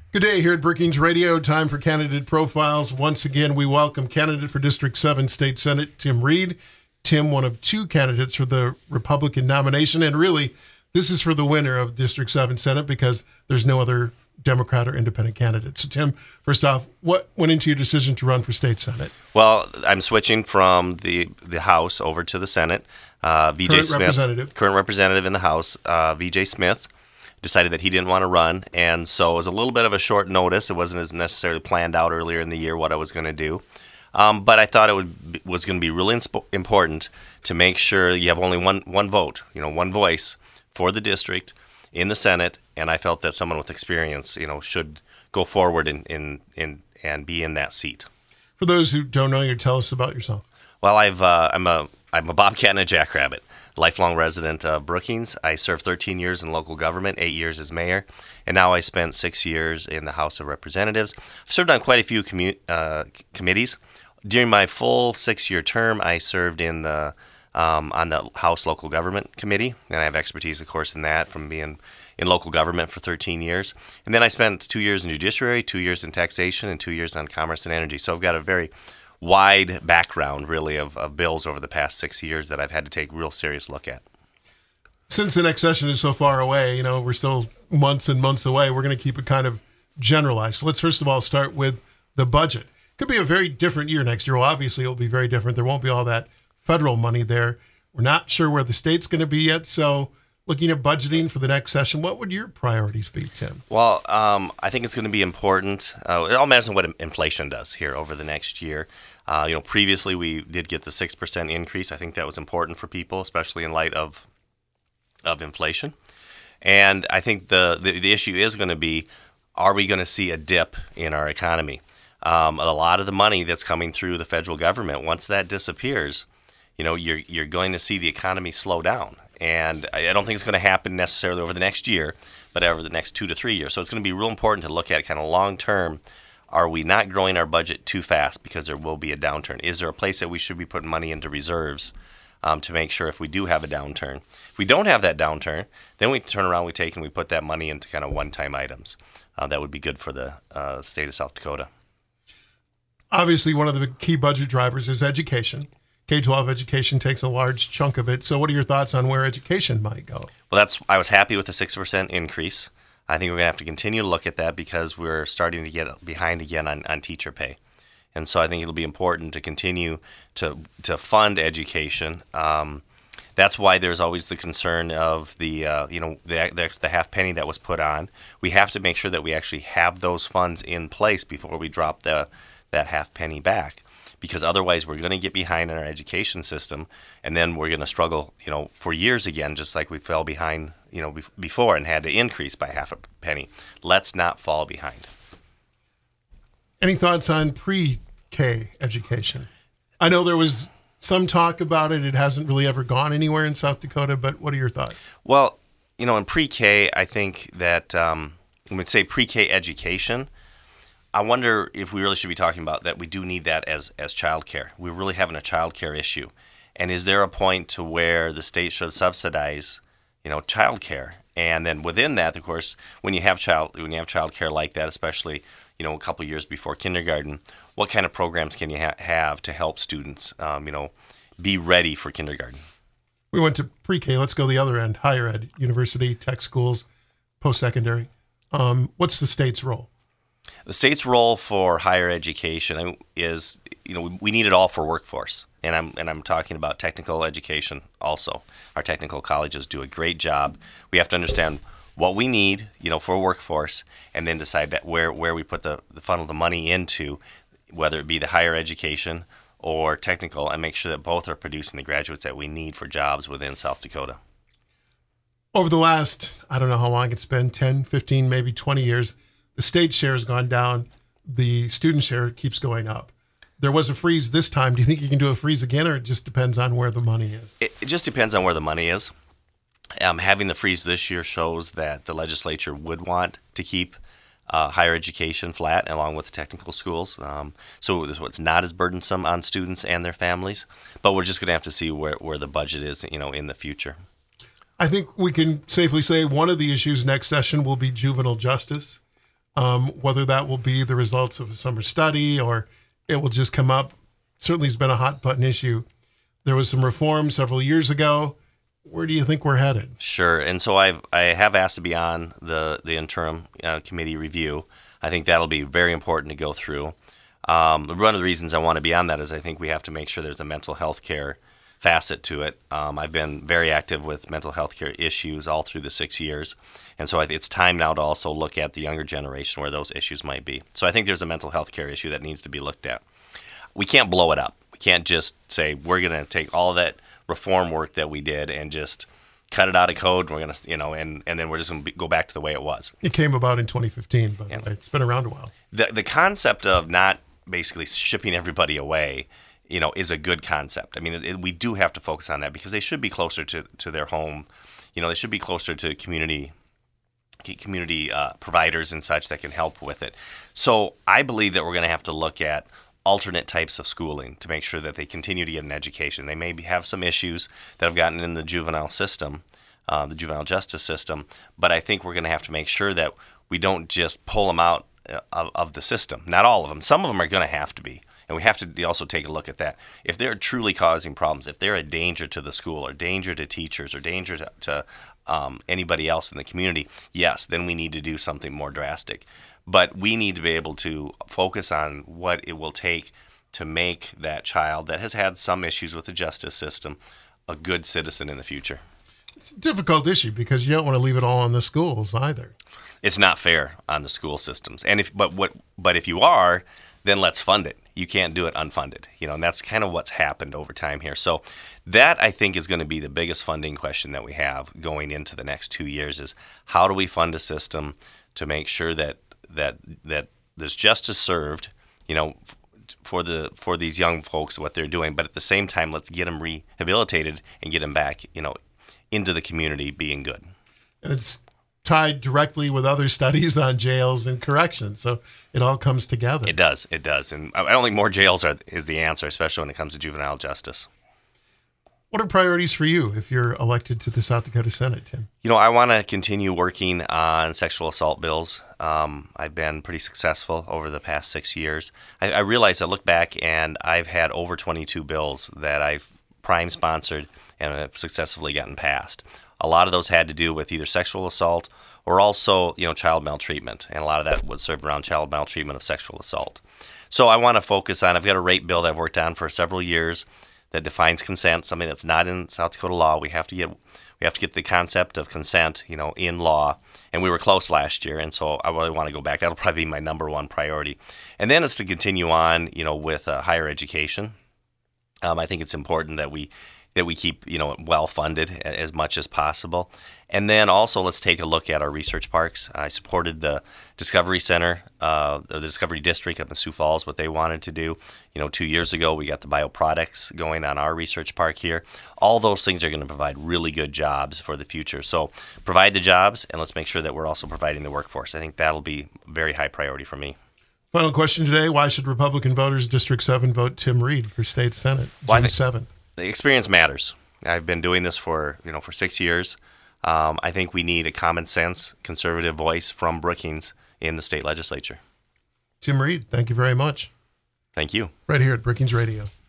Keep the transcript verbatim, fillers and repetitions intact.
Good day here at Brookings Radio. Time for Candidate Profiles. Once again, we welcome candidate for District seven State Senate, Tim Reed. Tim, one of two candidates for the Republican nomination. And really, this is for the winner of District seven Senate because there's no other Democrat or independent candidate. So, Tim, first off, what went into your decision to run for State Senate? Well, I'm switching from the, the House over to the Senate. Uh, V J Current Smith, representative. current representative in the House, uh, V J Smith, decided that he didn't want to run, and so it was a little bit of a short notice. It wasn't as necessarily planned out earlier in the year what I was going to do, um, but I thought it would be, was going to be really insp- important to make sure you have only one one vote, you know, one voice for the district in the Senate, and I felt that someone with experience, you know, should go forward in, in, in and be in that seat. For those who don't know you, tell us about yourself. Well, I've uh, I'm a I'm a bobcat and a jackrabbit. Lifelong resident of Brookings. I served thirteen years in local government, eight years as mayor, and now I spent six years in the House of Representatives. I've served on quite a few commu- uh, committees. During my full six-year term, I served in the um, on the House Local Government Committee, and I have expertise, of course, in that from being in local government for thirteen years. And then I spent two years in judiciary, two years in taxation, and two years on commerce and energy. So I've got a very wide background, really, of, of bills over the past six years that I've had to take a real serious look at. Since the next session is so far away, you know, we're still months and months away, we're going to keep it kind of generalized. So let's first of all start with the budget. Could be a very different year next year. Well, obviously, it'll be very different. There won't be all that federal money there. We're not sure where the state's going to be yet. So looking at budgeting for the next session, what would your priorities be, Tim? Well, um, I think it's going to be important. Uh, it all matters on what inflation does here over the next year. Uh, you know, previously we did get the six percent increase. I think that was important for people, especially in light of of inflation. And I think the, the, the issue is going to be, are we going to see a dip in our economy? Um, a lot of the money that's coming through the federal government, once that disappears, you know, you're you're going to see the economy slow down. And I don't think it's going to happen necessarily over the next year, but over the next two to three years. So it's going to be real important to look at kind of long term. Are we not growing our budget too fast because there will be a downturn? Is there a place that we should be putting money into reserves um, to make sure if we do have a downturn? If we don't have that downturn, then we turn around, we take and we put that money into kind of one-time items. Uh, that would be good for the uh, state of South Dakota. Obviously, one of the key budget drivers is education. K twelve education takes a large chunk of it. So what are your thoughts on where education might go? Well, that's I was happy with the six percent increase. I think we're going to have to continue to look at that because we're starting to get behind again on, on teacher pay. And so I think it'll be important to continue to to fund education. Um, that's why there's always the concern of the, uh, you know, the, the the half penny that was put on. We have to make sure that we actually have those funds in place before we drop the that half penny back. Because otherwise we're going to get behind in our education system, and then we're going to struggle, you know, for years again, just like we fell behind, you know, before and had to increase by half a penny. Let's not fall behind. Any thoughts on pre-K education? I know there was some talk about it. It hasn't really ever gone anywhere in South Dakota, but what are your thoughts? Well, you know, in pre-K, I think that um, when we say pre-K education, I wonder if we really should be talking about that we do need that as, as childcare. We're really having a childcare issue. And is there a point to where the state should subsidize, you know, childcare? And then within that, of course, when you have child when you have childcare like that, especially, you know, a couple years before kindergarten, what kind of programs can you ha- have to help students, um, you know, be ready for kindergarten? We went to pre-K. Let's go the other end, higher ed, university, tech schools, post-secondary. Um, what's the state's role? The state's role for higher education is, you know, we need it all for workforce, and I'm and I'm talking about technical education also. Our technical colleges do a great job. We have to understand what we need, you know, for a workforce, and then decide that where, where we put the, the funnel the money into, whether it be the higher education or technical, and make sure that both are producing the graduates that we need for jobs within South Dakota. Over the last, I don't know how long it's been, ten, fifteen, maybe twenty years, the state share has gone down. The student share keeps going up. There was a freeze this time. Do you think you can do a freeze again, or it just depends on where the money is? It, it just depends on where the money is. Um, having the freeze this year shows that the legislature would want to keep uh, higher education flat along with the technical schools. Um, so it's not as burdensome on students and their families. But we're just going to have to see where, where the budget is, you know, in the future. I think we can safely say one of the issues next session will be juvenile justice. Um, whether that will be the results of a summer study or it will just come up, certainly has been a hot button issue. There was some reform several years ago. Where do you think we're headed? Sure. And so I've, I have asked to be on the, the interim uh, committee review. I think that'll be very important to go through. Um, one of the reasons I want to be on that is I think we have to make sure there's a mental health care facet to it. Um, I've been very active with mental health care issues all through the six years. And so I think it's time now to also look at the younger generation where those issues might be. So I think there's a mental health care issue that needs to be looked at. We can't blow it up. We can't just say we're going to take all that reform work that we did and just cut it out of code. And we're going to, you know, and, and then we're just going to go back to the way it was. It came about in twenty fifteen, but yeah. It's been around a while. The the concept of not basically shipping everybody away, you know, is a good concept. I mean, it, we do have to focus on that because they should be closer to, to their home. You know, they should be closer to community community uh, providers and such that can help with it. So I believe that we're going to have to look at alternate types of schooling to make sure that they continue to get an education. They may have some issues that have gotten in the juvenile system, uh, the juvenile justice system, but I think we're going to have to make sure that we don't just pull them out of, of the system. Not all of them. Some of them are going to have to be. And we have to also take a look at that. If they're truly causing problems, if they're a danger to the school or danger to teachers or danger to, to um, anybody else in the community, yes, then we need to do something more drastic. But we need to be able to focus on what it will take to make that child that has had some issues with the justice system a good citizen in the future. It's a difficult issue because you don't want to leave it all on the schools either. It's not fair on the school systems. And if but what but if you are, then let's fund it. You can't do it unfunded. You know, and that's kind of what's happened over time here. So that, I think, is going to be the biggest funding question that we have going into the next two years is how do we fund a system to make sure that that that there's justice served, you know, for the for these young folks, what they're doing, but at the same time, let's get them rehabilitated and get them back, you know, into the community being good. And it's tied directly with other studies on jails and corrections, so it all comes together. It does, it does, and I don't think more jails are is the answer, especially when it comes to juvenile justice. What are priorities for you if you're elected to the South Dakota Senate, Tim? You know, I want to continue working on sexual assault bills. Um, I've been pretty successful over the past six years. I, I realize I look back and I've had over twenty-two bills that I've prime sponsored and have successfully gotten passed. A lot of those had to do with either sexual assault or also, you know, child maltreatment. And a lot of that was served around child maltreatment of sexual assault. So I want to focus on, I've got a rape bill that I've worked on for several years that defines consent, something that's not in South Dakota law. We have to get we have to get the concept of consent, you know, in law. And we were close last year, and so I really want to go back. That'll probably be my number one priority. And then it's to continue on, you know, with uh, higher education. Um, I think it's important that we that we keep, you know, well funded as much as possible. And then also let's take a look at our research parks. I supported the Discovery Center, uh, or the Discovery District up in Sioux Falls, what they wanted to do. You know, two years ago, we got the bioproducts going on our research park here. All those things are going to provide really good jobs for the future. So provide the jobs, and let's make sure that we're also providing the workforce. I think that'll be a very high priority for me. Final question today. Why should Republican voters District seven vote Tim Reed for State Senate, June seventh? The experience matters. I've been doing this for, you know, for six years. Um, I think we need a common sense, conservative voice from Brookings in the state legislature. Tim Reed, thank you very much. Thank you. Right here at Brookings Radio.